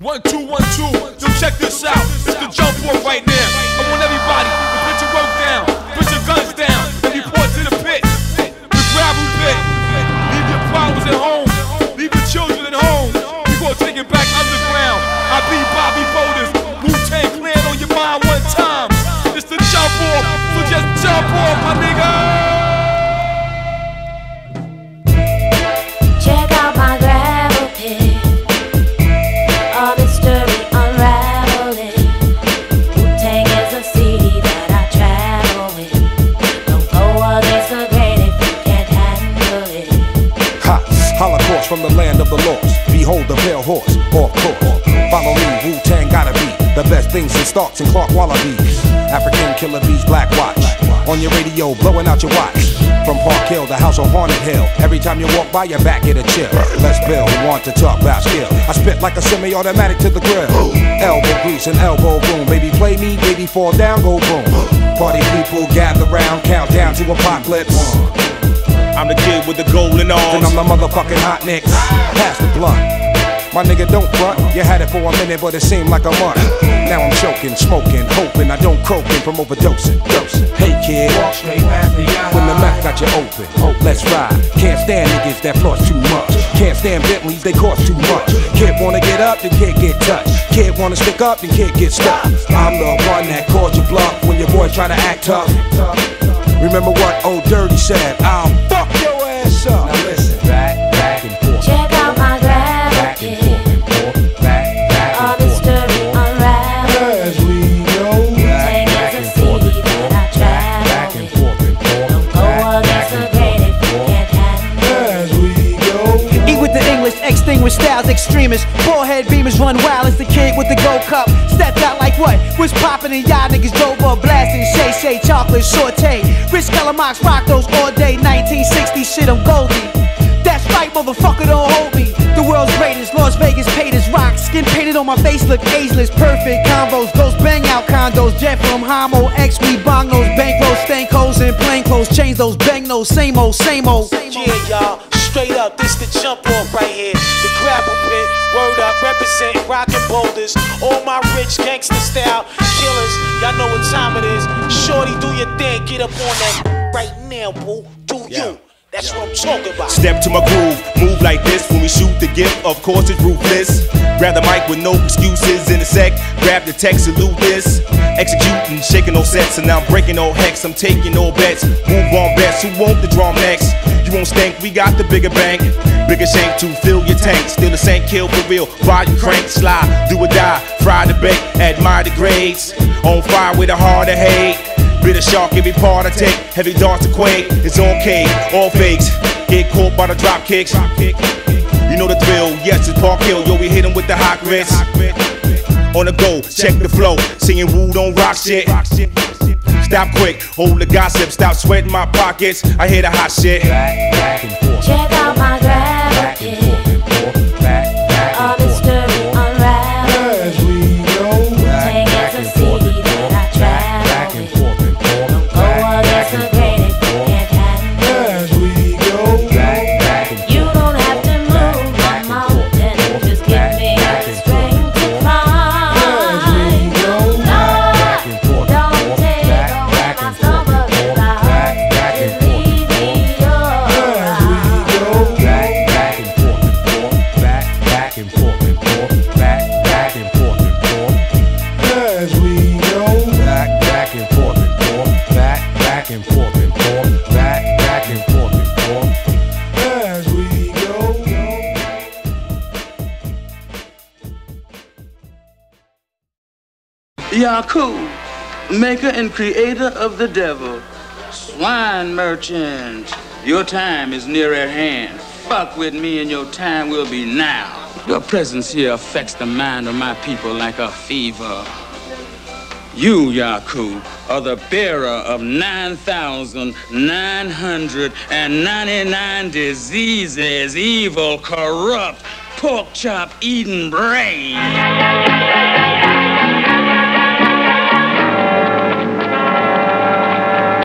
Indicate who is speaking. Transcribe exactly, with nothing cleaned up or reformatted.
Speaker 1: One, two, one, two. Yo, check this out. It's the jump off right now. I want everybody to put your work down, put your guns down, and report to the pit. The gravel pit. Leave your problems at home. Leave your children at home. We gonna take it back underground. I be Bobby Boulders. Wu-Tang Clan on your mind one time. It's the jump off. So just jump off, my nigga.
Speaker 2: Check out my gravel pit. All this story unraveling. Wu-Tang is a city that I travel with. Don't go against the grain if you can't handle it.
Speaker 3: Ha! Holocaust from the land of the lost. Behold the pale horse, off course. Follow me, Wu-Tang gotta be the best things in Starks and Clark Wallabies. African killer bees, Black Watch. On your radio, blowing out your watch. From Park Hill to House on Haunted Hill. Every time you walk by, your back get a chill. Let's build, who want to talk about skill. I spit like a semi-automatic to the grill. Elbow grease and elbow boom. Baby play me, baby fall down, go boom. Party people gather round, count down to apocalypse.
Speaker 4: I'm the kid with the golden arms.
Speaker 3: And I'm the motherfucking hot nicks. Pass the blunt. My nigga, don't front. You had it for a minute, but it seemed like a month. Now I'm choking, smoking, hoping I don't croaking from overdosing. Hey kid, when the mouth got you open, let's ride. Can't stand niggas that floss too much. Can't stand Bentleys, they cost too much. Kid wanna get up, then kid get touched. Kid wanna stick up, then kid get stuck. I'm the one that calls you bluff when your boys try to act tough. Remember what old Dirty said? I'll fuck your ass up. Now listen, back, back and forth.
Speaker 2: Check out my gravel pit. All this story unraveling.
Speaker 3: As we go,
Speaker 2: Wu-Tang is a city that I travel with. Don't go against the grain if you can't handle it.
Speaker 3: as we go.
Speaker 5: Eat with the English, extinguished styles, extremists. Forehead beamers run wild as the kid with the gold cup. Stepped out like what? Was poppin' and y'all niggas drove up blasting. Shay Shay, chocolate, saute. Rich Calamox rock those all day. nineteen sixty shit, I'm Goldie. That's right, motherfucker, don't hold me. The world's greatest, Las Vegas paid as rock. Skin painted on my face, look ageless. Perfect combos, ghost bang out condos. Jet from Homo, X, we bong those bankrolls, stank hoes in plain clothes. Change those bang those, same old, same old.
Speaker 6: Yeah, y'all, straight up, this the jump off right here. The gravel pit, word up, represent rockin' boulders. All my rich gangster style killers, y'all know what time it is. Shorty, do your thing, get up on that right now, boo. Do you? That's what I'm talking about.
Speaker 4: Step to my groove, move like this when we shoot the gift. Of course it's ruthless. Grab the mic with no excuses in a sec. Grab the text, salute this. Executing, shaking no sets, and now I'm breaking no hex. I'm taking no bets. Move on bets. Who want the drum next? You won't stink. We got the bigger bank, bigger shank to fill your tank. Still the same kill for real. Ride and crank, slide, do or die. Fry the bake, admire the grades. On fire with a heart of hate. Bitter shark, every part I take. Heavy darts to quake. It's on K, all fakes. Get caught by the drop kicks. You know the thrill. Yes, it's Park Hill. Yo, we hit 'em with the hot grits. On the go, check the flow. Singing Wu don't rock shit. Stop quick, hold the gossip. Stop sweating my pockets. I hear the hot shit.
Speaker 2: Check out my gravel pit. All this story unraveling.
Speaker 3: As we go,
Speaker 2: Wu-Tang is a city that I travel with. Don't go against the grain if you can't handle it.
Speaker 3: as we go,
Speaker 2: You don't have to move my mountain, just give me the strength to climb. Lord, don't take away my stomach if I just leave me alone.
Speaker 3: back and forth, back, back and forth, and forth, back, back and forth, and forth. As we go, back, back and forth, and forth, back, back and forth, and forth, back, back and forth, and forth. As we go.
Speaker 7: Yakub, maker and creator of the devil. Swine merchant, your time is near at hand. Fuck with me and your time will be now. Your presence here affects the mind of my people like a fever. You, Yakub, are the bearer of nine thousand nine hundred ninety-nine diseases, evil, corrupt, pork chop eating brain.